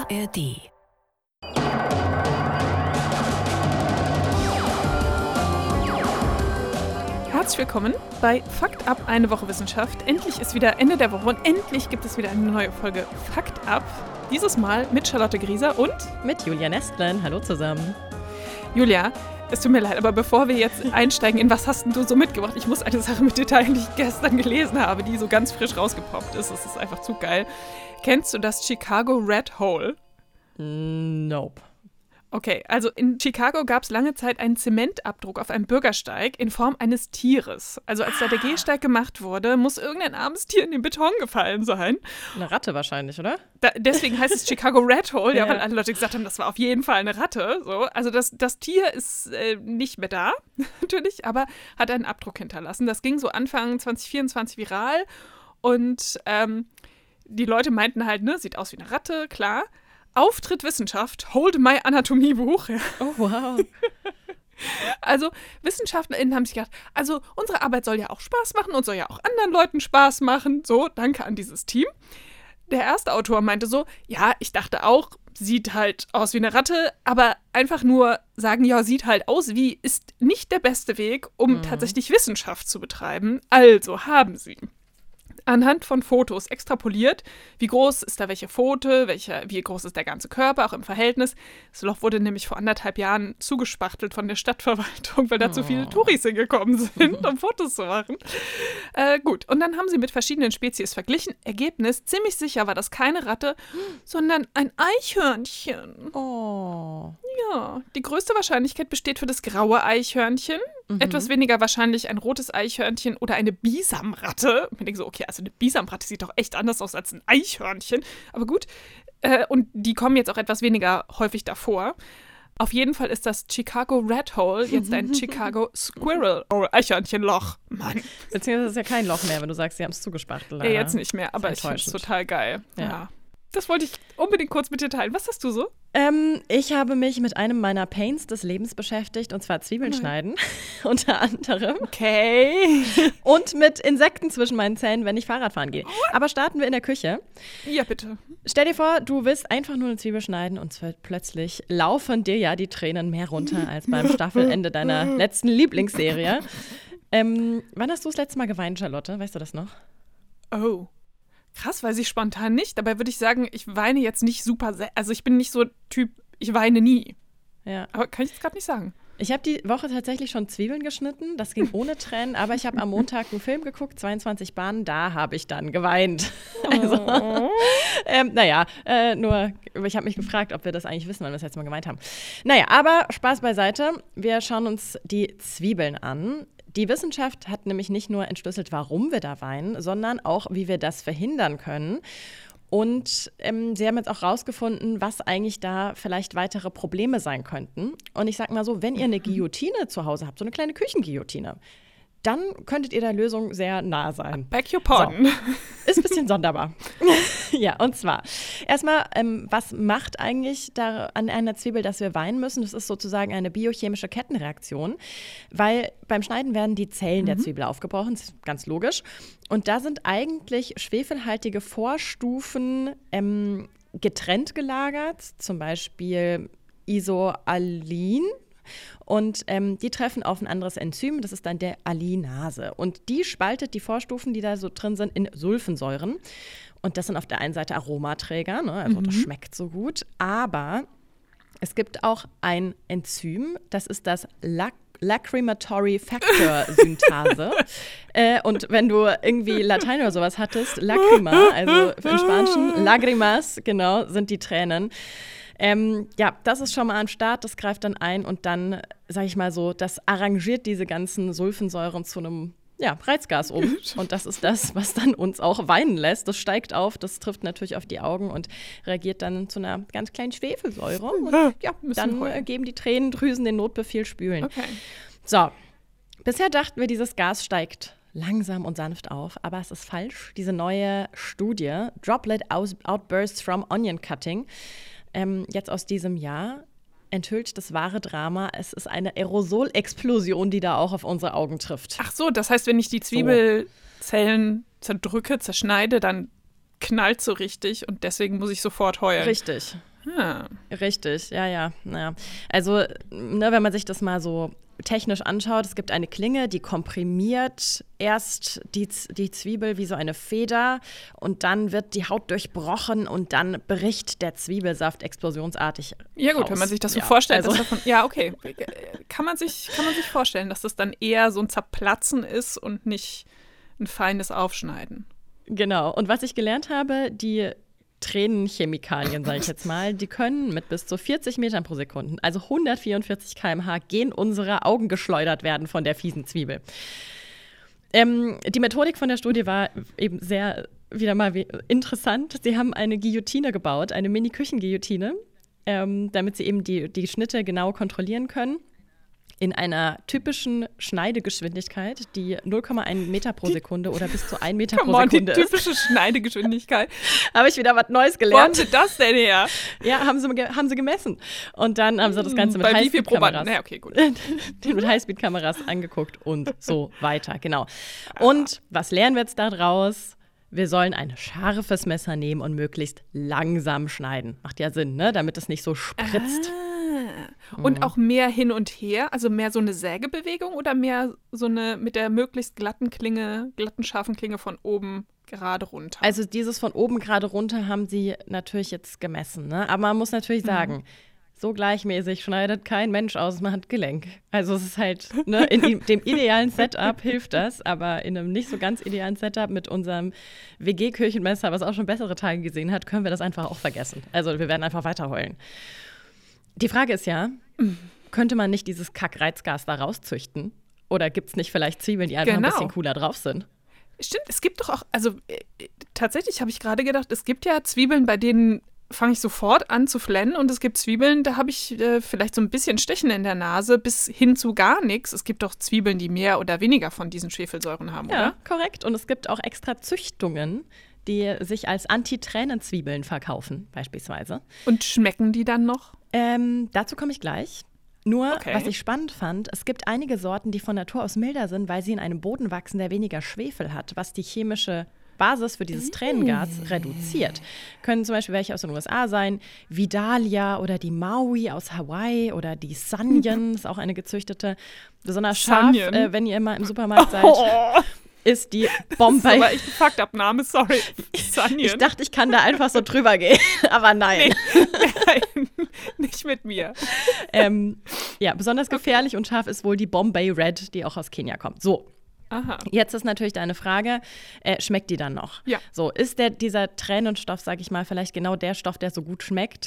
ARD. Herzlich willkommen bei Fakt Up, eine Woche Wissenschaft. Endlich ist wieder Ende der Woche und endlich gibt es wieder eine neue Folge Fakt Up. Dieses Mal mit Charlotte Grieser und mit Julia Nestlin. Hallo zusammen. Julia, es tut mir leid, aber bevor wir jetzt einsteigen in was hast denn du so mitgebracht, ich muss eine Sache mit dir teilen, die ich gestern gelesen habe, die so ganz frisch rausgepoppt ist. Es ist einfach zu geil. Kennst du das Chicago Rat Hole? Nope. Okay, also in Chicago gab es lange Zeit einen Zementabdruck auf einem Bürgersteig in Form eines Tieres. Also als da der Gehsteig gemacht wurde, muss irgendein armes Tier in den Beton gefallen sein. Eine Ratte wahrscheinlich, oder? Deswegen heißt es Chicago Rat Hole, ja, weil alle Leute gesagt haben, das war auf jeden Fall eine Ratte. So. Also das Tier ist nicht mehr da, natürlich, aber hat einen Abdruck hinterlassen. Das ging so Anfang 2024 viral und die Leute meinten halt, ne, sieht aus wie eine Ratte, klar. Auftritt Wissenschaft, hold my Anatomiebuch. Ja. Oh, wow. Also WissenschaftlerInnen haben sich gedacht, also unsere Arbeit soll ja auch Spaß machen und soll ja auch anderen Leuten Spaß machen. So, danke an dieses Team. Der erste Autor meinte so, ja, ich dachte auch, sieht halt aus wie eine Ratte, aber einfach nur sagen, ja, sieht halt aus wie, ist nicht der beste Weg, um tatsächlich Wissenschaft zu betreiben. Also haben sie anhand von Fotos extrapoliert, wie groß ist da welche Pfote, wie groß ist der ganze Körper, auch im Verhältnis. Das Loch wurde nämlich vor 1,5 Jahren zugespachtelt von der Stadtverwaltung, weil da zu viele Touris hingekommen sind, um Fotos zu machen. Gut, und dann haben sie mit verschiedenen Spezies verglichen. Ergebnis, ziemlich sicher war das keine Ratte, sondern ein Eichhörnchen. Oh. Ja, die größte Wahrscheinlichkeit besteht für das graue Eichhörnchen. Etwas weniger wahrscheinlich ein rotes Eichhörnchen oder eine Bisamratte. Ich denke so, okay, also eine Bisamratte sieht doch echt anders aus als ein Eichhörnchen. Aber gut, und die kommen jetzt auch etwas weniger häufig davor. Auf jeden Fall ist das Chicago Rat Hole jetzt ein Chicago Squirrel Eichhörnchenloch. Mann. Beziehungsweise ist ja kein Loch mehr, wenn du sagst, sie haben es zugespachtelt. Ja, jetzt nicht mehr, aber ich finde es total geil. Ja. Das wollte ich unbedingt kurz mit dir teilen. Was hast du so? Ich habe mich mit einem meiner Pains des Lebens beschäftigt, und zwar Zwiebeln schneiden, unter anderem. Okay. Und mit Insekten zwischen meinen Zähnen, wenn ich Fahrrad fahren gehe. Aber starten wir in der Küche. Ja, bitte. Stell dir vor, du willst einfach nur eine Zwiebel schneiden und plötzlich laufen dir ja die Tränen mehr runter als beim Staffelende deiner letzten Lieblingsserie. Wann hast du das letzte Mal geweint, Charlotte? Weißt du das noch? Oh. Krass, weiß ich spontan nicht. Dabei würde ich sagen, ich weine jetzt nicht super also ich bin nicht so Typ, ich weine nie. Ja. Aber kann ich jetzt gerade nicht sagen. Ich habe die Woche tatsächlich schon Zwiebeln geschnitten. Das ging ohne Tränen. Aber ich habe am Montag einen Film geguckt, 22 Bahnen. Da habe ich dann geweint. Also, nur, ich habe mich gefragt, ob wir das eigentlich wissen, wann wir das letzte Mal geweint haben. Naja, aber Spaß beiseite. Wir schauen uns die Zwiebeln an. Die Wissenschaft hat nämlich nicht nur entschlüsselt, warum wir da weinen, sondern auch, wie wir das verhindern können. Und sie haben jetzt auch rausgefunden, was eigentlich da vielleicht weitere Probleme sein könnten. Und ich sag mal so, wenn ihr eine Guillotine zu Hause habt, so eine kleine Küchenguillotine, dann könntet ihr der Lösung sehr nahe sein. Beg your pardon. So. Ist ein bisschen sonderbar. Ja, und zwar erstmal, was macht eigentlich da an einer Zwiebel, dass wir weinen müssen? Das ist sozusagen eine biochemische Kettenreaktion, weil beim Schneiden werden die Zellen der Zwiebel aufgebrochen, das ist ganz logisch. Und da sind eigentlich schwefelhaltige Vorstufen getrennt gelagert, zum Beispiel Isoalin. Und die treffen auf ein anderes Enzym, das ist dann der Allinase. Und die spaltet die Vorstufen, die da so drin sind, in Sulfensäuren. Und das sind auf der einen Seite Aromaträger, ne? Also das schmeckt so gut. Aber es gibt auch ein Enzym, das ist das Lacrimatory Factor Synthase. Und wenn du irgendwie Latein oder sowas hattest, Lacrima, also im Spanischen, Lagrimas, genau, sind die Tränen. Das ist schon mal am Start, das greift dann ein und dann, sag ich mal so, das arrangiert diese ganzen Sulfensäuren zu einem Reizgas um. Und das ist das, was dann uns auch weinen lässt. Das steigt auf, das trifft natürlich auf die Augen und reagiert dann zu einer ganz kleinen Schwefelsäure. Und dann geben die Tränendrüsen den Notbefehl spülen. Okay. So, bisher dachten wir, dieses Gas steigt langsam und sanft auf, aber es ist falsch. Diese neue Studie, Droplet Outbursts from Onion Cutting, jetzt aus diesem Jahr, enthüllt das wahre Drama. Es ist eine Aerosolexplosion, die da auch auf unsere Augen trifft. Ach so, das heißt, wenn ich die Zwiebelzellen zerdrücke, zerschneide, dann knallt so richtig und deswegen muss ich sofort heulen. Richtig. Richtig, ja. Also, ne, wenn man sich das mal so technisch anschaut, es gibt eine Klinge, die komprimiert erst die Zwiebel wie so eine Feder und dann wird die Haut durchbrochen und dann bricht der Zwiebelsaft explosionsartig Ja gut, raus. wenn man sich das so vorstellt. Also, okay. Kann man sich vorstellen, dass das dann eher so ein Zerplatzen ist und nicht ein feines Aufschneiden. Genau. Und was ich gelernt habe, die Tränenchemikalien, sage ich jetzt mal, die können mit bis zu 40 Metern pro Sekunde, also 144 km/h, gen unsere Augen geschleudert werden von der fiesen Zwiebel. Die Methodik von der Studie war eben wieder mal interessant. Sie haben eine Guillotine gebaut, eine Mini-Küchenguillotine, damit sie eben die Schnitte genau kontrollieren können. In einer typischen Schneidegeschwindigkeit, die 0,1 Meter pro Sekunde oder bis zu 1 Meter pro Sekunde ist. Die typische Schneidegeschwindigkeit. Habe ich wieder was Neues gelernt. Wo haben Sie das denn her? Ja, haben sie gemessen. Und dann haben sie das Ganze mit Highspeed-Kameras. Ja, okay, gut. Mit Highspeed-Kameras angeguckt und so weiter, genau. Und was lernen wir jetzt daraus? Wir sollen ein scharfes Messer nehmen und möglichst langsam schneiden. Macht ja Sinn, ne? Damit es nicht so spritzt. Und auch mehr hin und her, also mehr so eine Sägebewegung oder mehr so eine mit der möglichst glatten, scharfen Klinge von oben gerade runter? Also dieses von oben gerade runter haben sie natürlich jetzt gemessen, ne? Aber man muss natürlich sagen, so gleichmäßig schneidet kein Mensch aus dem Handgelenk. Also es ist halt, ne, in dem idealen Setup hilft das, aber in einem nicht so ganz idealen Setup mit unserem WG-Küchenmesser, was auch schon bessere Tage gesehen hat, können wir das einfach auch vergessen. Also wir werden einfach weiter heulen. Die Frage ist ja, könnte man nicht dieses Kackreizgas da rauszüchten? Oder gibt es nicht vielleicht Zwiebeln, die einfach ein bisschen cooler drauf sind? Stimmt, es gibt doch auch, also tatsächlich habe ich gerade gedacht, es gibt ja Zwiebeln, bei denen fange ich sofort an zu flennen und es gibt Zwiebeln, da habe ich vielleicht so ein bisschen Stechen in der Nase bis hin zu gar nichts. Es gibt doch Zwiebeln, die mehr oder weniger von diesen Schwefelsäuren haben, oder? Ja, korrekt. Und es gibt auch extra Züchtungen, die sich als Anti-Tränen-Zwiebeln verkaufen, beispielsweise. Und schmecken die dann noch? Dazu komme ich gleich. Nur, was ich spannend fand, es gibt einige Sorten, die von Natur aus milder sind, weil sie in einem Boden wachsen, der weniger Schwefel hat, was die chemische Basis für dieses Tränengas reduziert. Können zum Beispiel welche aus den USA sein, Vidalia oder die Maui aus Hawaii oder die Sanyan, ist auch eine gezüchtete, besonders scharf, wenn ihr immer im Supermarkt seid. Ist die Bombay. Das ist aber echt ein Fucked-up-Name, sorry. Sanyan. Ich dachte, ich kann da einfach so drüber gehen, aber nein. Nein, nicht mit mir. Besonders gefährlich und scharf ist wohl die Bombay Red, die auch aus Kenia kommt. So. Aha. Jetzt ist natürlich deine Frage, schmeckt die dann noch? Ja. So, ist dieser Tränenstoff, sag ich mal, vielleicht genau der Stoff, der so gut schmeckt?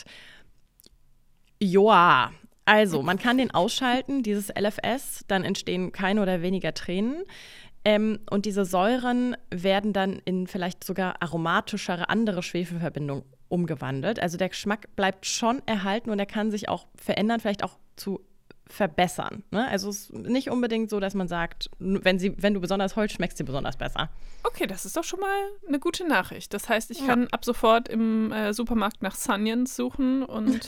Joa. Also, man kann den ausschalten, dieses LFS, dann entstehen keine oder weniger Tränen. Und diese Säuren werden dann in vielleicht sogar aromatischere andere Schwefelverbindungen umgewandelt. Also der Geschmack bleibt schon erhalten und er kann sich auch verändern, vielleicht auch zu verbessern. Ne? Also es ist nicht unbedingt so, dass man sagt, wenn du besonders holst, schmeckst du besonders besser. Okay, das ist doch schon mal eine gute Nachricht. Das heißt, ich kann ab sofort im Supermarkt nach Sanyans suchen und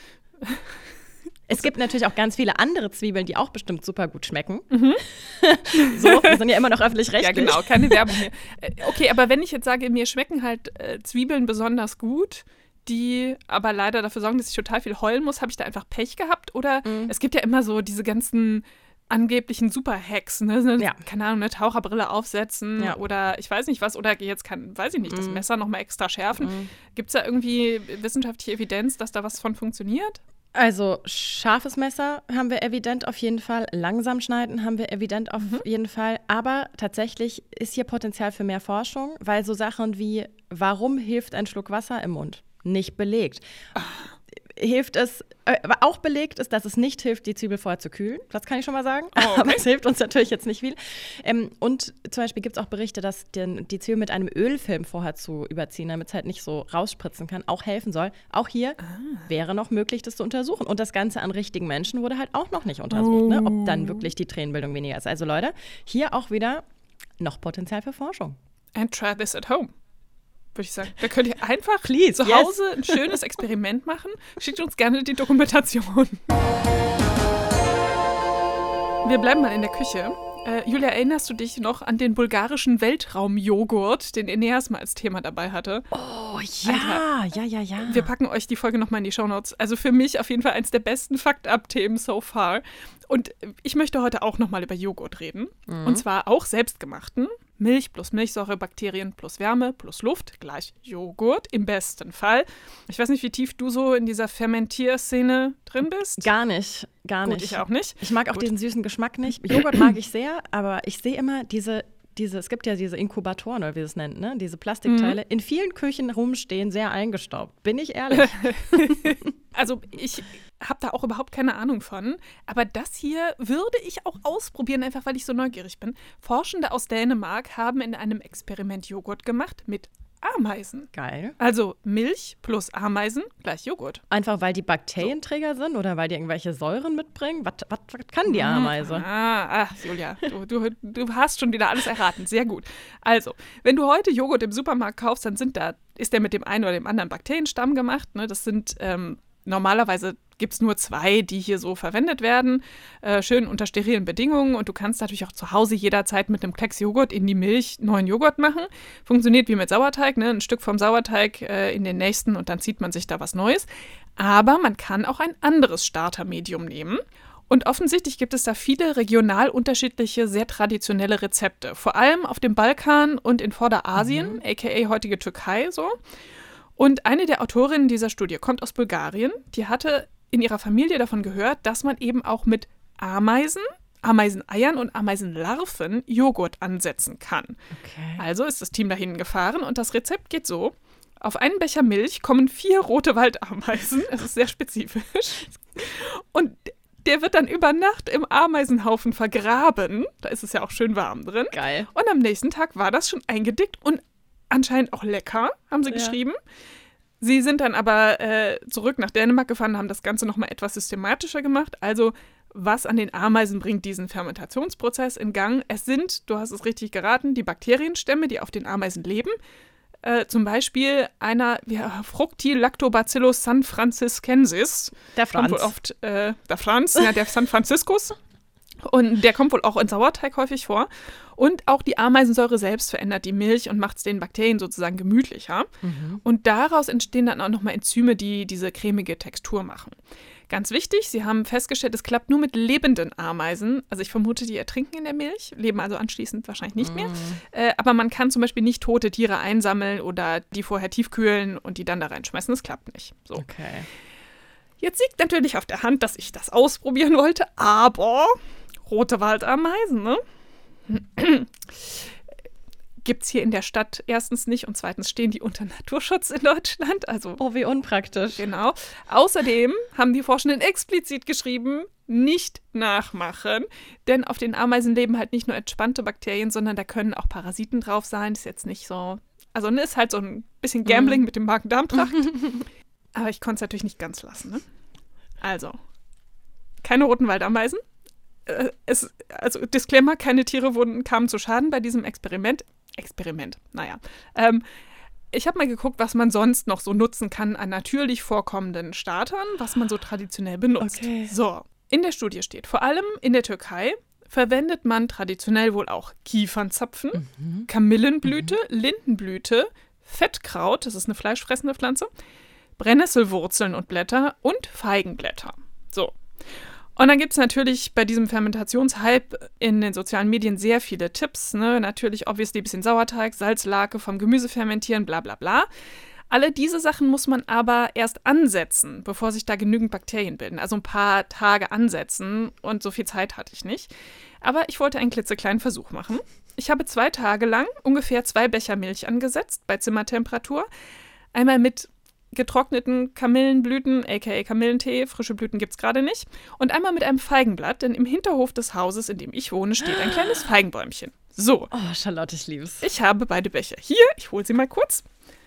es gibt natürlich auch ganz viele andere Zwiebeln, die auch bestimmt super gut schmecken. So, wir sind ja immer noch öffentlich-rechtlich. Ja, genau, keine Werbung hier. Okay, aber wenn ich jetzt sage, mir schmecken halt Zwiebeln besonders gut, die aber leider dafür sorgen, dass ich total viel heulen muss, habe ich da einfach Pech gehabt? Oder es gibt ja immer so diese ganzen angeblichen Super-Hacks, ne? Ja. Keine Ahnung, eine Taucherbrille aufsetzen oder ich weiß nicht was, oder jetzt weiß ich nicht, das Messer nochmal extra schärfen. Gibt es da irgendwie wissenschaftliche Evidenz, dass da was von funktioniert? Also scharfes Messer haben wir evident auf jeden Fall, langsam schneiden haben wir evident auf jeden Fall, aber tatsächlich ist hier Potenzial für mehr Forschung, weil so Sachen wie, warum hilft ein Schluck Wasser im Mund? Nicht belegt. Hilft es, auch belegt ist, dass es nicht hilft, die Zwiebel vorher zu kühlen. Das kann ich schon mal sagen. Oh, okay. Aber es hilft uns natürlich jetzt nicht viel. Und zum Beispiel gibt es auch Berichte, dass die Zwiebel mit einem Ölfilm vorher zu überziehen, damit es halt nicht so rausspritzen kann, auch helfen soll. Auch hier wäre noch möglich, das zu untersuchen. Und das Ganze an richtigen Menschen wurde halt auch noch nicht untersucht, ne? Ob dann wirklich die Tränenbildung weniger ist. Also Leute, hier auch wieder noch Potenzial für Forschung. And try this at home. Würde ich sagen. Da könnt ihr einfach Please, zu Hause ein schönes Experiment machen. Schickt uns gerne die Dokumentation. Wir bleiben mal in der Küche. Julia, erinnerst du dich noch an den bulgarischen Weltraumjoghurt, den Eneas mal als Thema dabei hatte? Oh ja, Alter, ja. Wir packen euch die Folge nochmal in die Shownotes. Also für mich auf jeden Fall eins der besten Fakt-Up-Themen so far. Und ich möchte heute auch nochmal über Joghurt reden. Und zwar auch selbstgemachten. Milch plus Milchsäure, Bakterien plus Wärme plus Luft gleich Joghurt im besten Fall. Ich weiß nicht, wie tief du so in dieser Fermentierszene drin bist. Gar nicht. Gut, ich auch nicht. Ich mag auch diesen süßen Geschmack nicht. Joghurt mag ich sehr, aber ich sehe immer es gibt ja diese Inkubatoren, oder wie es nennt, ne? Diese Plastikteile, in vielen Küchen rumstehen, sehr eingestaubt. Bin ich ehrlich? Also ich habe da auch überhaupt keine Ahnung von. Aber das hier würde ich auch ausprobieren, einfach weil ich so neugierig bin. Forschende aus Dänemark haben in einem Experiment Joghurt gemacht mit Ameisen. Geil. Also Milch plus Ameisen gleich Joghurt. Einfach weil die Bakterienträger sind oder weil die irgendwelche Säuren mitbringen? Was kann die Ameise? Julia, du hast schon wieder alles erraten. Sehr gut. Also, wenn du heute Joghurt im Supermarkt kaufst, dann ist der mit dem einen oder dem anderen Bakterienstamm gemacht. Ne? Das sind normalerweise gibt es nur 2, die hier so verwendet werden, schön unter sterilen Bedingungen. Und du kannst natürlich auch zu Hause jederzeit mit einem Klecks Joghurt in die Milch neuen Joghurt machen. Funktioniert wie mit Sauerteig, ne? Ein Stück vom Sauerteig in den nächsten und dann zieht man sich da was Neues. Aber man kann auch ein anderes Startermedium nehmen. Und offensichtlich gibt es da viele regional unterschiedliche, sehr traditionelle Rezepte. Vor allem auf dem Balkan und in Vorderasien, aka heutige Türkei so. Und eine der Autorinnen dieser Studie kommt aus Bulgarien. Die hatte in ihrer Familie davon gehört, dass man eben auch mit Ameisen, Ameiseneiern und Ameisenlarven Joghurt ansetzen kann. Okay. Also ist das Team dahin gefahren und das Rezept geht so. Auf einen Becher Milch kommen 4 rote Waldameisen. Es ist sehr spezifisch. Und der wird dann über Nacht im Ameisenhaufen vergraben. Da ist es ja auch schön warm drin. Geil. Und am nächsten Tag war das schon eingedickt und anscheinend auch lecker, haben sie geschrieben. Sie sind dann aber zurück nach Dänemark gefahren und haben das Ganze nochmal etwas systematischer gemacht. Also, was an den Ameisen bringt diesen Fermentationsprozess in Gang? Es sind, du hast es richtig geraten, die Bakterienstämme, die auf den Ameisen leben. Zum Beispiel einer Fructolactobacillus sanfranciscensis. Der Franz. Kommt wohl oft, der Franz, ja, der San Franciscus. Und der kommt wohl auch in Sauerteig häufig vor. Und auch die Ameisensäure selbst verändert die Milch und macht es den Bakterien sozusagen gemütlicher. Und daraus entstehen dann auch nochmal Enzyme, die diese cremige Textur machen. Ganz wichtig, sie haben festgestellt, es klappt nur mit lebenden Ameisen. Also ich vermute, die ertrinken in der Milch, leben also anschließend wahrscheinlich nicht mehr. Aber man kann zum Beispiel nicht tote Tiere einsammeln oder die vorher tiefkühlen und die dann da reinschmeißen. Das klappt nicht. So. Okay. Jetzt liegt natürlich auf der Hand, dass ich das ausprobieren wollte, aber rote Waldameisen, ne? Gibt es hier in der Stadt erstens nicht und zweitens stehen die unter Naturschutz in Deutschland. Also, Oh, wie unpraktisch. genau. Außerdem haben die Forschenden explizit geschrieben, nicht nachmachen, denn auf den Ameisen leben halt nicht nur entspannte Bakterien, sondern da können auch Parasiten drauf sein. Ist jetzt nicht so, also ne, ist halt so ein bisschen Gambling mit dem Magen-Darm-Trakt. Aber ich konnte es natürlich nicht ganz lassen, ne? Also, keine roten Waldameisen. Also Disclaimer, keine Tiere kamen zu Schaden bei diesem Experiment, naja. Ich habe mal geguckt, was man sonst noch so nutzen kann an natürlich vorkommenden Startern, was man so traditionell benutzt. Okay. So, in der Studie steht, vor allem in der Türkei verwendet man traditionell wohl auch Kiefernzapfen, Kamillenblüte, Lindenblüte, Fettkraut, das ist eine fleischfressende Pflanze, Brennnesselwurzeln und Blätter und Feigenblätter. So. Und dann gibt es natürlich bei diesem Fermentationshype in den sozialen Medien sehr viele Tipps. Ne? Natürlich obviously ein bisschen Sauerteig, Salzlake vom Gemüse fermentieren, bla bla bla. Alle diese Sachen muss man aber erst ansetzen, bevor sich da genügend Bakterien bilden. Also ein paar Tage ansetzen und so viel Zeit hatte ich nicht. Aber ich wollte einen klitzekleinen Versuch machen. Ich habe 2 Tage lang ungefähr 2 Becher Milch angesetzt bei Zimmertemperatur. Einmal mit getrockneten Kamillenblüten, aka Kamillentee, frische Blüten gibt es gerade nicht. Und einmal mit einem Feigenblatt, denn im Hinterhof des Hauses, in dem ich wohne, steht ein kleines Feigenbäumchen. So. Oh, Charlotte, ich liebe es. Ich habe beide Becher hier. Ich hole sie mal kurz.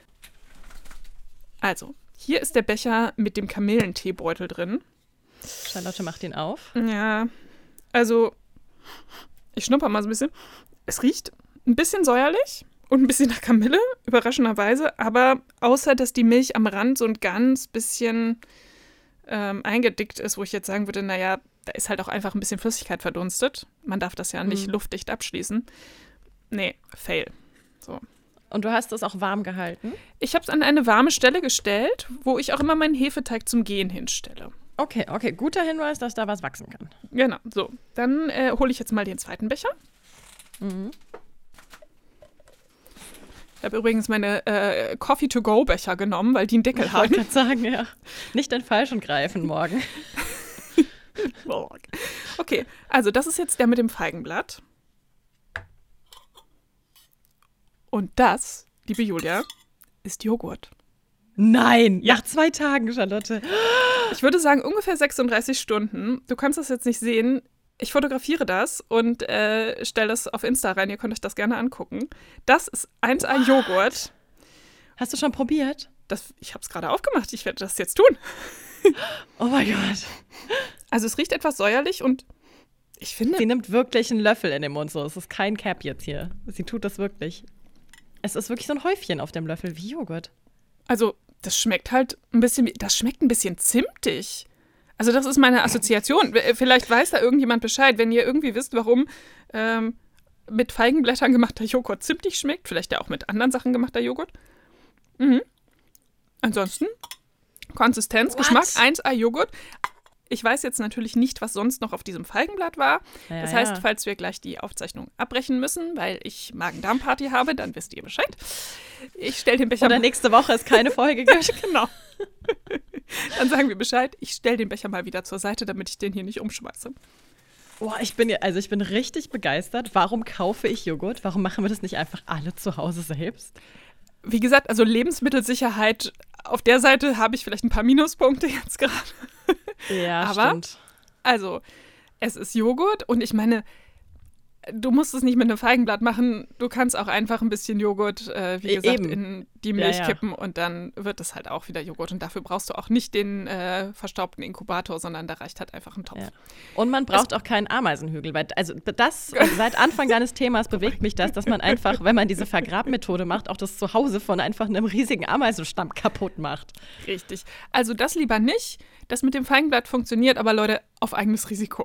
Also, hier ist der Becher mit dem Kamillenteebeutel drin. Charlotte macht ihn auf. Ja, also, ich schnupper mal so ein bisschen. Es riecht ein bisschen säuerlich. Und ein bisschen nach Kamille, überraschenderweise. Aber außer, dass die Milch am Rand so ein ganz bisschen eingedickt ist, wo ich jetzt sagen würde, naja, Da ist halt auch einfach ein bisschen Flüssigkeit verdunstet. Man darf das ja nicht luftdicht abschließen. Nee, fail. So. Und du hast es auch warm gehalten? Ich habe es an eine warme Stelle gestellt, wo ich auch immer meinen Hefeteig zum Gehen hinstelle. Okay, guter Hinweis, dass da was wachsen kann. Genau, so. Dann hole ich jetzt mal den zweiten Becher. Ich habe übrigens meine Coffee-to-go-Becher genommen, weil die einen Deckel haben. Ich wollte gerade sagen, ja. Nicht den falschen greifen morgen. Okay, also das ist jetzt der mit dem Feigenblatt. Und das, liebe Julia, ist Joghurt. Nein, nach 2 Tagen, Charlotte. Ich würde sagen, ungefähr 36 Stunden. Du kannst das jetzt nicht sehen. Ich fotografiere das und stelle das auf Insta rein. Ihr könnt euch das gerne angucken. Das ist 1A Joghurt. Hast du schon probiert? Ich habe es gerade aufgemacht. Ich werde das jetzt tun. Oh mein Gott. Also es riecht etwas säuerlich und ich finde... Sie nimmt wirklich einen Löffel in den Mund. So. Es ist kein Cap jetzt hier. Sie tut das wirklich. Es ist wirklich so ein Häufchen auf dem Löffel wie Joghurt. Also das schmeckt halt ein bisschen... Das schmeckt ein bisschen zimtig. Also das ist meine Assoziation. Vielleicht weiß da irgendjemand Bescheid. Wenn ihr irgendwie wisst, warum mit Feigenblättern gemachter Joghurt zimtig schmeckt, vielleicht ja auch mit anderen Sachen gemachter Joghurt. Ansonsten Konsistenz, Geschmack, 1A Joghurt. Ich weiß jetzt natürlich nicht, was sonst noch auf diesem Feigenblatt war. Ja, das heißt, falls wir gleich die Aufzeichnung abbrechen müssen, weil ich Magen-Darm-Party habe, dann wisst ihr Bescheid. Ich stelle den Becher... Oder nächste Woche es keine Folge gibt. Genau. Dann sagen wir Bescheid. Ich stelle den Becher mal wieder zur Seite, damit ich den hier nicht umschmeiße. Boah, ich bin richtig begeistert. Warum kaufe ich Joghurt? Warum machen wir das nicht einfach alle zu Hause selbst? Wie gesagt, also Lebensmittelsicherheit, auf der Seite habe ich vielleicht ein paar Minuspunkte jetzt gerade. Ja, aber, stimmt. Also, es ist Joghurt und ich meine, du musst es nicht mit einem Feigenblatt machen. Du kannst auch einfach ein bisschen Joghurt, wie gesagt, in die Milch kippen und dann wird es halt auch wieder Joghurt. Und dafür brauchst du auch nicht den verstaubten Inkubator, sondern da reicht halt einfach ein Topf. Ja. Und man braucht auch keinen Ameisenhügel, weil seit Anfang deines Themas bewegt mich das, dass man einfach, wenn man diese Vergrabmethode macht, auch das Zuhause von einfach einem riesigen Ameisenstamm kaputt macht. Richtig. Also das lieber nicht. Das mit dem Feigenblatt funktioniert, aber Leute, auf eigenes Risiko.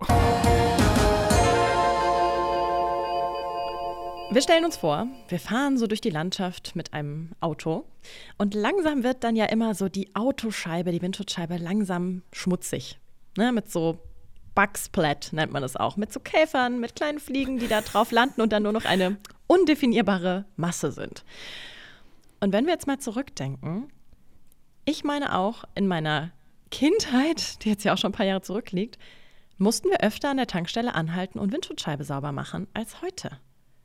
Wir stellen uns vor, wir fahren so durch die Landschaft mit einem Auto und langsam wird dann ja immer so die Autoscheibe, die Windschutzscheibe langsam schmutzig. Ne, mit so Bugsplat nennt man das auch. Mit so Käfern, mit kleinen Fliegen, die da drauf landen und dann nur noch eine undefinierbare Masse sind. Und wenn wir jetzt mal zurückdenken, ich meine auch in meiner Kindheit, die jetzt ja auch schon ein paar Jahre zurückliegt, mussten wir öfter an der Tankstelle anhalten und Windschutzscheibe sauber machen als heute.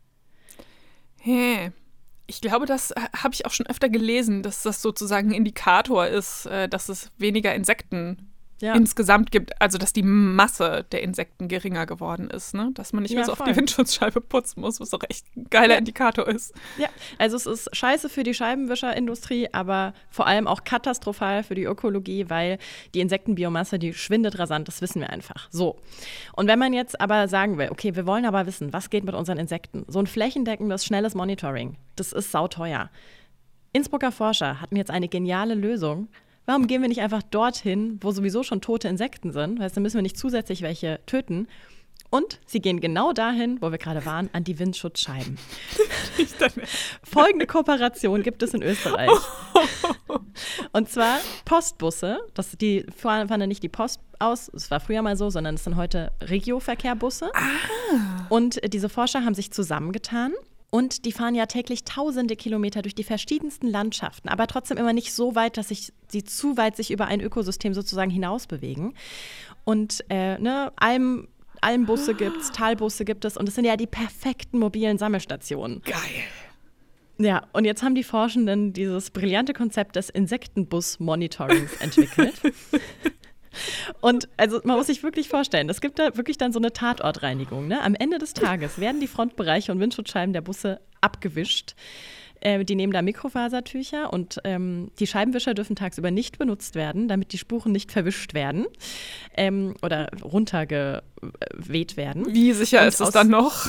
Hey, ich glaube, das habe ich auch schon öfter gelesen, dass das sozusagen ein Indikator ist, dass es weniger Insekten insgesamt gibt. Also, dass die Masse der Insekten geringer geworden ist, ne? Dass man nicht mehr so oft die Windschutzscheibe putzen muss, was auch echt ein geiler Indikator ist. Ja, also es ist scheiße für die Scheibenwischerindustrie, aber vor allem auch katastrophal für die Ökologie, weil die Insektenbiomasse, die schwindet rasant, das wissen wir einfach. So. Und wenn man jetzt aber sagen will, okay, wir wollen aber wissen, was geht mit unseren Insekten? So ein flächendeckendes, schnelles Monitoring, das ist sauteuer. Innsbrucker Forscher hatten jetzt eine geniale Lösung. Warum gehen wir nicht einfach dorthin, wo sowieso schon tote Insekten sind? Weißt du, dann müssen wir nicht zusätzlich welche töten. Und sie gehen genau dahin, wo wir gerade waren, an die Windschutzscheiben. Folgende Kooperation gibt es in Österreich. Und zwar Postbusse. Die fahren dann nicht die Post aus, es war früher mal so, sondern es sind heute Regioverkehrbusse. Und diese Forscher haben sich zusammengetan. Und die fahren ja täglich tausende Kilometer durch die verschiedensten Landschaften, aber trotzdem immer nicht so weit, dass sie zu weit sich über ein Ökosystem sozusagen hinaus bewegen. Und Almbusse gibt's, Talbusse gibt es und es sind ja die perfekten mobilen Sammelstationen. Geil. Ja, und jetzt haben die Forschenden dieses brillante Konzept des Insektenbus-Monitorings entwickelt. Und also man muss sich wirklich vorstellen, es gibt da wirklich dann so eine Tatortreinigung. Ne? Am Ende des Tages werden die Frontbereiche und Windschutzscheiben der Busse abgewischt. Die nehmen da Mikrofasertücher und die Scheibenwischer dürfen tagsüber nicht benutzt werden, damit die Spuren nicht verwischt werden oder runtergeweht werden. Wie sicher ist es dann noch?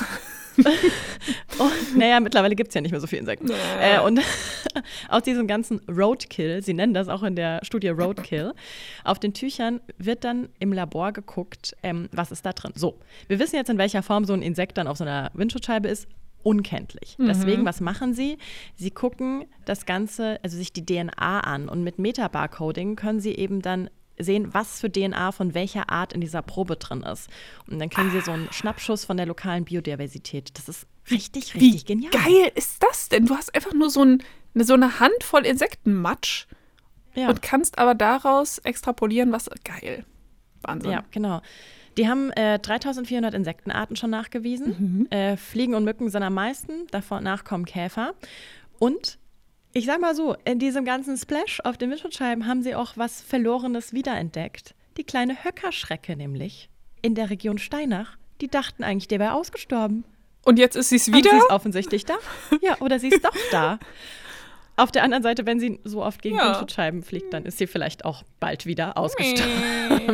Und, naja, mittlerweile gibt es ja nicht mehr so viele Insekten. Und aus diesem ganzen Roadkill, sie nennen das auch in der Studie Roadkill, auf den Tüchern wird dann im Labor geguckt, was ist da drin. So, wir wissen jetzt, in welcher Form so ein Insekt dann auf so einer Windschutzscheibe ist. Unkenntlich. Deswegen, was machen sie? Sie gucken das Ganze, also sich die DNA an und mit Metabarcoding können sie eben dann sehen, was für DNA von welcher Art in dieser Probe drin ist. Und dann kriegen sie so einen Schnappschuss von der lokalen Biodiversität. Das ist richtig genial. Wie geil ist das denn? Du hast einfach nur so eine Handvoll Insektenmatsch und kannst aber daraus extrapolieren, was geil. Wahnsinn. Ja, genau. Die haben 3400 Insektenarten schon nachgewiesen. Fliegen und Mücken sind am meisten, danach kommen Käfer. Und ich sag mal so, in diesem ganzen Splash auf den Windschutzscheiben haben sie auch was Verlorenes wiederentdeckt. Die kleine Höckerschrecke nämlich in der Region Steinach. Die dachten eigentlich, der wäre ausgestorben. Und jetzt ist sie es wieder? Sie ist offensichtlich da. Ja, oder sie ist doch da. Auf der anderen Seite, wenn sie so oft gegen Windschutzscheiben fliegt, dann ist sie vielleicht auch bald wieder ausgestorben.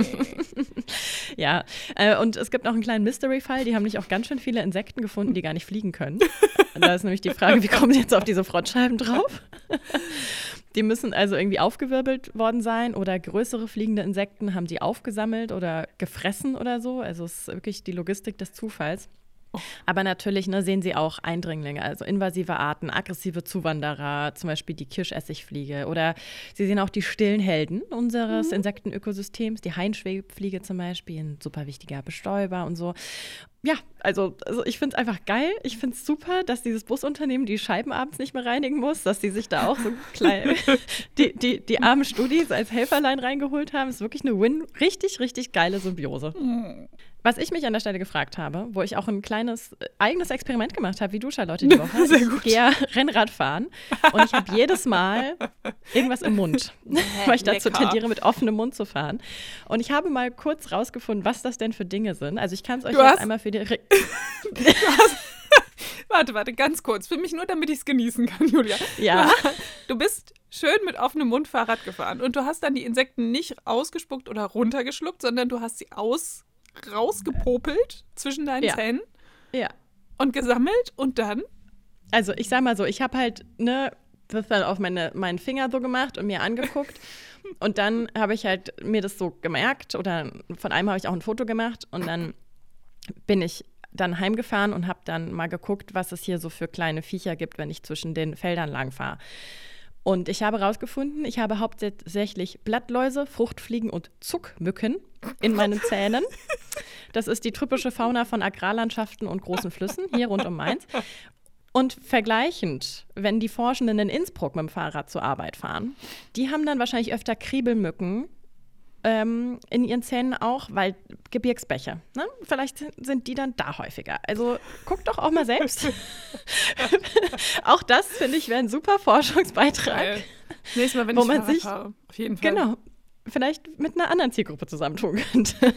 Ja, und es gibt noch einen kleinen Mystery-Fall. Die haben nicht auch ganz schön viele Insekten gefunden, die gar nicht fliegen können. Und da ist nämlich die Frage, wie kommen sie jetzt auf diese Frontscheiben drauf? Die müssen also irgendwie aufgewirbelt worden sein oder größere fliegende Insekten haben die aufgesammelt oder gefressen oder so. Also es ist wirklich die Logistik des Zufalls. Aber natürlich sehen sie auch Eindringlinge, also invasive Arten, aggressive Zuwanderer, zum Beispiel die Kirschessigfliege. Oder sie sehen auch die stillen Helden unseres Insektenökosystems, die Hainschwebfliege zum Beispiel, ein super wichtiger Bestäuber und so. Ja, also ich finde es einfach geil. Ich finde es super, dass dieses Busunternehmen die Scheiben abends nicht mehr reinigen muss, dass die sich da auch so klein die armen Studis als Helferlein reingeholt haben. Ist wirklich eine richtig geile Symbiose. Was ich mich an der Stelle gefragt habe, wo ich auch ein kleines eigenes Experiment gemacht habe, wie du, Charlotte, die Woche. Ich gehe ja Rennrad fahren und ich habe jedes Mal irgendwas im Mund, weil ich dazu tendiere, mit offenem Mund zu fahren. Und ich habe mal kurz rausgefunden, was das denn für Dinge sind. Also ich kann es euch jetzt einmal für die Warte, ganz kurz. Für mich nur, damit ich es genießen kann, Julia. Ja. Du bist schön mit offenem Mund Fahrrad gefahren und du hast dann die Insekten nicht ausgespuckt oder runtergeschluckt, sondern du hast sie rausgepopelt zwischen deinen Zähnen und gesammelt und dann? Also ich sag mal so, ich habe halt das dann auf meinen Finger so gemacht und mir angeguckt und dann habe ich halt mir das so gemerkt oder von einem habe ich auch ein Foto gemacht und dann bin ich dann heimgefahren und habe dann mal geguckt, was es hier so für kleine Viecher gibt, wenn ich zwischen den Feldern lang fahre. Und ich habe herausgefunden, ich habe hauptsächlich Blattläuse, Fruchtfliegen und Zuckmücken in meinen Zähnen. Das ist die typische Fauna von Agrarlandschaften und großen Flüssen hier rund um Mainz. Und vergleichend, wenn die Forschenden in Innsbruck mit dem Fahrrad zur Arbeit fahren, die haben dann wahrscheinlich öfter Kriebelmücken in ihren Zähnen auch, weil Gebirgsbäche. Ne? Vielleicht sind die dann da häufiger. Also guckt doch auch mal selbst. Auch das, finde ich, wäre ein super Forschungsbeitrag. Nächstes Mal, wenn wo ich man Fahrrad sich fahre. Auf jeden Fall. Genau. Vielleicht mit einer anderen Zielgruppe zusammentun könnte.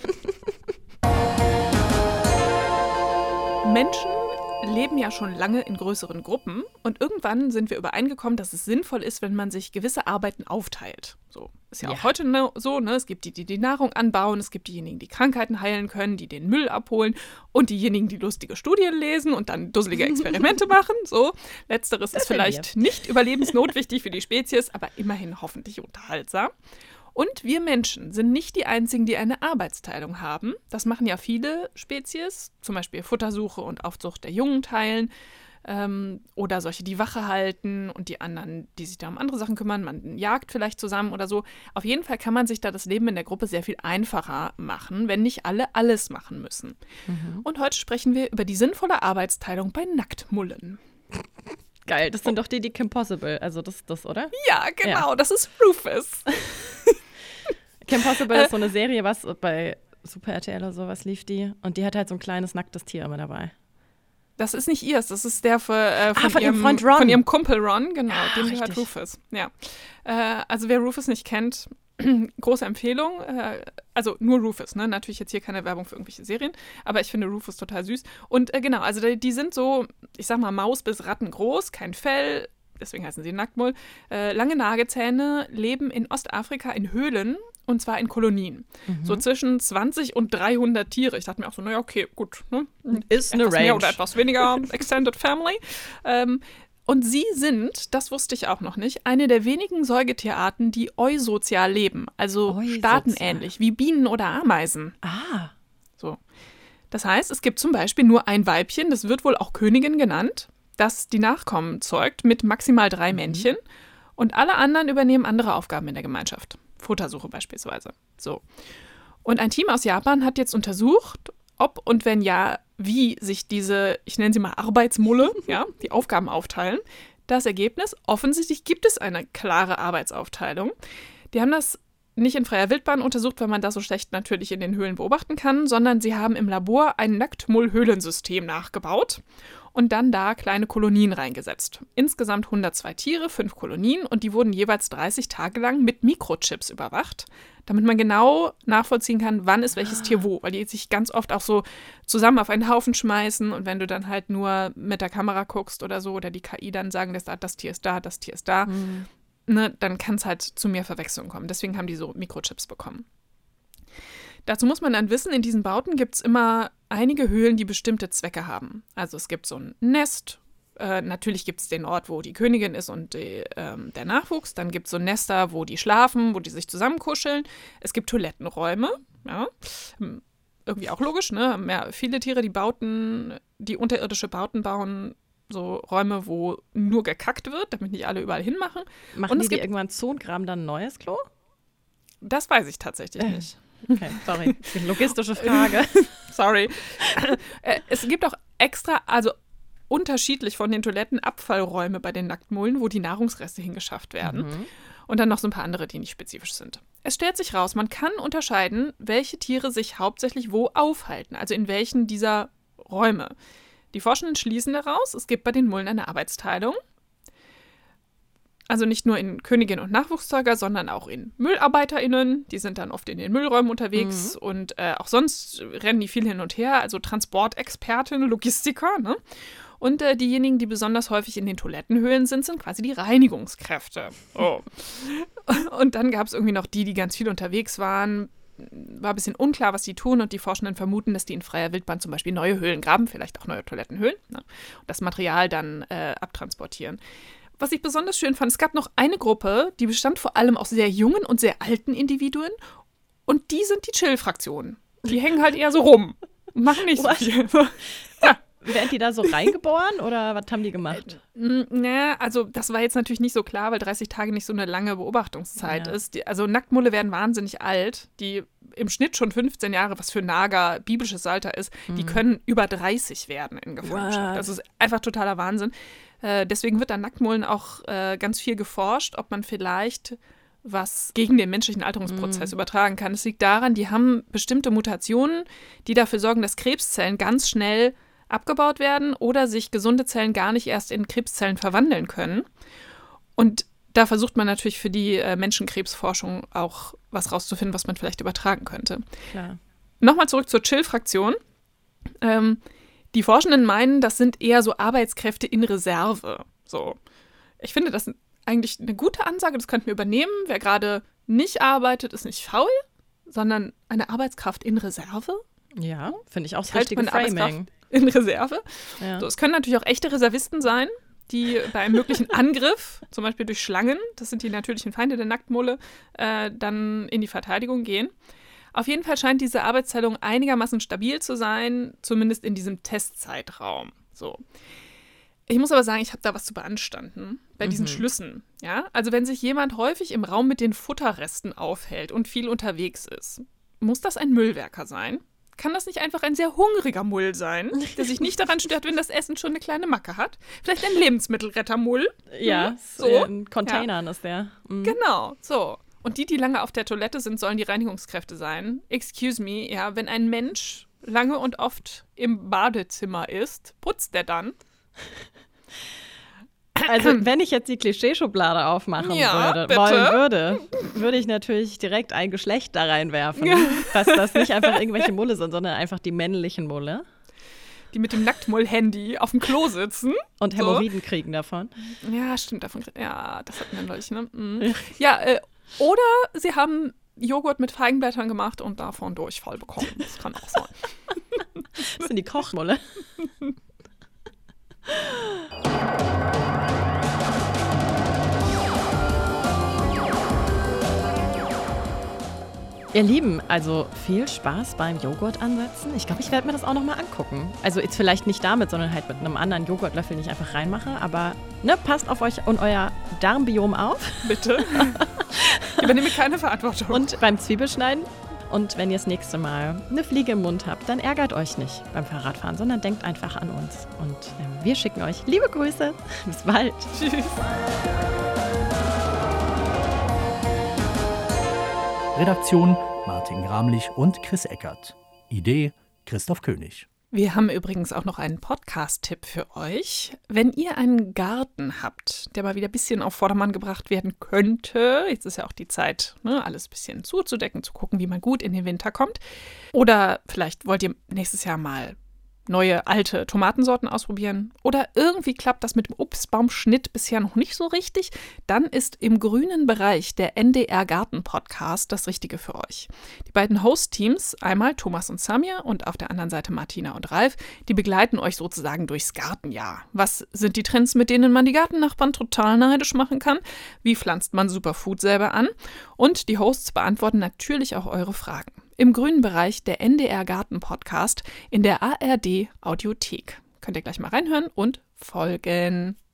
Menschen leben ja schon lange in größeren Gruppen und irgendwann sind wir übereingekommen, dass es sinnvoll ist, wenn man sich gewisse Arbeiten aufteilt. So ist ja auch heute so, ne? Es gibt die Nahrung anbauen, es gibt diejenigen, die Krankheiten heilen können, die den Müll abholen und diejenigen, die lustige Studien lesen und dann dusselige Experimente machen. So, letzteres ist vielleicht nicht überlebensnotwichtig für die Spezies, aber immerhin hoffentlich unterhaltsam. Und wir Menschen sind nicht die Einzigen, die eine Arbeitsteilung haben. Das machen ja viele Spezies, zum Beispiel Futtersuche und Aufzucht der Jungen teilen oder solche, die Wache halten und die anderen, die sich da um andere Sachen kümmern. Man jagt vielleicht zusammen oder so. Auf jeden Fall kann man sich da das Leben in der Gruppe sehr viel einfacher machen, wenn nicht alle alles machen müssen. Und heute sprechen wir über die sinnvolle Arbeitsteilung bei Nacktmullen. Geil, das sind doch die Kim Possible, also das, oder? Ja, genau, das ist Rufus. Kim Possible ist so eine Serie, was bei Super RTL oder sowas lief die. Und die hat halt so ein kleines nacktes Tier immer dabei. Das ist nicht ihrs, das ist der von ihrem Freund Ron. Von ihrem Kumpel Ron, genau, dem richtig. gehört Rufus. Ja. Also wer Rufus nicht kennt, große Empfehlung. Also nur Rufus, ne? Natürlich jetzt hier keine Werbung für irgendwelche Serien, aber ich finde Rufus total süß. Und genau, also die sind so, ich sag mal, Maus bis Ratten groß, kein Fell, deswegen heißen sie Nacktmull, lange Nagezähne, leben in Ostafrika in Höhlen und zwar in Kolonien. So zwischen 20 und 300 Tiere. Ich dachte mir auch so, naja, okay, gut. Ne? Ist eine Etwas mehr Range. oder etwas weniger Extended Family. Und sie sind, das wusste ich auch noch nicht, eine der wenigen Säugetierarten, die eusozial leben. Also Eusozial. staatenähnlich, wie Bienen oder Ameisen. Ah, So. Das heißt, es gibt zum Beispiel nur ein Weibchen, das wird wohl auch Königin genannt, das die Nachkommen zeugt mit maximal 3 Männchen. Und alle anderen übernehmen andere Aufgaben in der Gemeinschaft. Futtersuche beispielsweise. So. Und ein Team aus Japan hat jetzt untersucht, ob und wenn ja, wie sich diese, ich nenne sie mal Arbeitsmulle, ja, die Aufgaben aufteilen. Das Ergebnis, offensichtlich gibt es eine klare Arbeitsaufteilung. Die haben das nicht in freier Wildbahn untersucht, weil man das so schlecht natürlich in den Höhlen beobachten kann, sondern sie haben im Labor ein Nacktmull-Höhlensystem nachgebaut und dann da kleine Kolonien reingesetzt. Insgesamt 102 Tiere, 5 Kolonien und die wurden jeweils 30 Tage lang mit Mikrochips überwacht, damit man genau nachvollziehen kann, wann ist welches Tier wo, weil die sich ganz oft auch so zusammen auf einen Haufen schmeißen und wenn du dann halt nur mit der Kamera guckst oder so oder die KI dann sagen, das Tier ist da, das Tier ist da, ne, dann kann es halt zu mehr Verwechslungen kommen. Deswegen haben die so Mikrochips bekommen. Dazu muss man dann wissen, in diesen Bauten gibt es immer einige Höhlen, die bestimmte Zwecke haben. Also es gibt so ein Nest, natürlich gibt es den Ort, wo die Königin ist und der Nachwuchs. Dann gibt es so Nester, wo die schlafen, wo die sich zusammenkuscheln. Es gibt Toilettenräume, ja. Irgendwie auch logisch, ne? Ja, viele Tiere, die unterirdische Bauten bauen, so Räume, wo nur gekackt wird, damit nicht alle überall hinmachen. machen Und die es gibt, irgendwann zu und graben dann ein neues Klo? das weiß ich tatsächlich nicht. Okay, sorry. Logistische Frage. Sorry. Es gibt auch extra, also unterschiedlich von den Toiletten, Abfallräume bei den Nacktmullen, wo die Nahrungsreste hingeschafft werden. Und dann noch so ein paar andere, die nicht spezifisch sind. Es stellt sich raus, man kann unterscheiden, welche Tiere sich hauptsächlich wo aufhalten, also in welchen dieser Räume. Die Forschenden schließen daraus, es gibt bei den Mullen eine Arbeitsteilung. Also nicht nur in Königin und Nachwuchszeuger, sondern auch in MüllarbeiterInnen. Die sind dann oft in den Müllräumen unterwegs und auch sonst rennen die viel hin und her. Also Transportexpertinnen, Logistiker, ne? Und diejenigen, die besonders häufig in den Toilettenhöhlen sind quasi die Reinigungskräfte. Oh. Und dann gab es irgendwie noch die ganz viel unterwegs waren. War ein bisschen unklar, was die tun und die Forschenden vermuten, dass die in freier Wildbahn zum Beispiel neue Höhlen graben, vielleicht auch neue Toilettenhöhlen, ne? Und das Material dann abtransportieren. Was ich besonders schön fand, es gab noch eine Gruppe, die bestand vor allem aus sehr jungen und sehr alten Individuen und die sind die Chill-Fraktion. Die hängen halt eher so rum und machen nicht so viel. Ja. Werden die da so reingeboren oder was haben die gemacht? Naja, also das war jetzt natürlich nicht so klar, weil 30 Tage nicht so eine lange Beobachtungszeit Ja. ist. Also Nacktmulle werden wahnsinnig alt, die im Schnitt schon 15 Jahre, was für Naga biblisches Alter ist, die können über 30 werden in Gefangenschaft. What? Das ist einfach totaler Wahnsinn. Deswegen wird an Nacktmullen auch ganz viel geforscht, ob man vielleicht was gegen den menschlichen Alterungsprozess übertragen kann. Es liegt daran, die haben bestimmte Mutationen, die dafür sorgen, dass Krebszellen ganz schnell abgebaut werden oder sich gesunde Zellen gar nicht erst in Krebszellen verwandeln können. Und da versucht man natürlich für die Menschenkrebsforschung auch was rauszufinden, was man vielleicht übertragen könnte. Klar. Nochmal zurück zur Chill-Fraktion. Die Forschenden meinen, das sind eher so Arbeitskräfte in Reserve. So. Ich finde das eigentlich eine gute Ansage, das könnten wir übernehmen. Wer gerade nicht arbeitet, ist nicht faul, sondern eine Arbeitskraft in Reserve. Ja, finde ich auch das Halt richtige eine Framing. Arbeitskraft in Reserve. Ja. So, es können natürlich auch echte Reservisten sein, die bei einem möglichen Angriff, zum Beispiel durch Schlangen, das sind die natürlichen Feinde der Nacktmulle, dann in die Verteidigung gehen. Auf jeden Fall scheint diese Arbeitsteilung einigermaßen stabil zu sein, zumindest in diesem Testzeitraum. So. Ich muss aber sagen, ich habe da was zu beanstanden bei diesen Schlüssen. Ja? Also wenn sich jemand häufig im Raum mit den Futterresten aufhält und viel unterwegs ist, muss das ein Müllwerker sein? Kann das nicht einfach ein sehr hungriger Mull sein, der sich nicht daran stört, wenn das Essen schon eine kleine Macke hat? Vielleicht ein Lebensmittelrettermull? Ja, so. in Containern ist der. Mhm. Genau, so. Und die lange auf der Toilette sind, sollen die Reinigungskräfte sein. Excuse me, ja, wenn ein Mensch lange und oft im Badezimmer ist, putzt der dann? Also, wenn ich jetzt die Klischeeschublade aufmachen Ja, bitte. würde ich natürlich direkt ein Geschlecht da reinwerfen. Dass das nicht einfach irgendwelche Mulle sind, sondern einfach die männlichen Mulle. Die mit dem Nacktmull-Handy auf dem Klo sitzen. Und Hämorrhoiden kriegen davon. Ja, stimmt, davon. Ja, das hatten wir neulich, ne? Mhm. Ja, oder sie haben Joghurt mit Feigenblättern gemacht und davon Durchfall bekommen. Das kann auch sein. Das sind die Kochwolle. Ihr Lieben, also viel Spaß beim Joghurt ansetzen. Ich glaube, ich werde mir das auch nochmal angucken. Also jetzt vielleicht nicht damit, sondern halt mit einem anderen Joghurtlöffel, den ich einfach reinmache. Aber passt auf euch und euer Darmbiom auf. Bitte. Ich übernehme keine Verantwortung. Und beim Zwiebelschneiden. Und wenn ihr das nächste Mal eine Fliege im Mund habt, dann ärgert euch nicht beim Fahrradfahren, sondern denkt einfach an uns. Und wir schicken euch liebe Grüße. Bis bald. Tschüss. Redaktion Martin Gramlich und Chris Eckert. Idee Christoph König. Wir haben übrigens auch noch einen Podcast-Tipp für euch. Wenn ihr einen Garten habt, der mal wieder ein bisschen auf Vordermann gebracht werden könnte, jetzt ist ja auch die Zeit, alles ein bisschen zuzudecken, zu gucken, wie man gut in den Winter kommt. Oder vielleicht wollt ihr nächstes Jahr mal neue, alte Tomatensorten ausprobieren oder irgendwie klappt das mit dem Obstbaumschnitt bisher noch nicht so richtig, dann ist im grünen Bereich der NDR Garten Podcast das Richtige für euch. Die beiden Host-Teams, einmal Thomas und Samir und auf der anderen Seite Martina und Ralf, die begleiten euch sozusagen durchs Gartenjahr. Was sind die Trends, mit denen man die Gartennachbarn total neidisch machen kann? Wie pflanzt man Superfood selber an? Und die Hosts beantworten natürlich auch eure Fragen. Im grünen Bereich der NDR Garten Podcast in der ARD Audiothek. Könnt ihr gleich mal reinhören und folgen.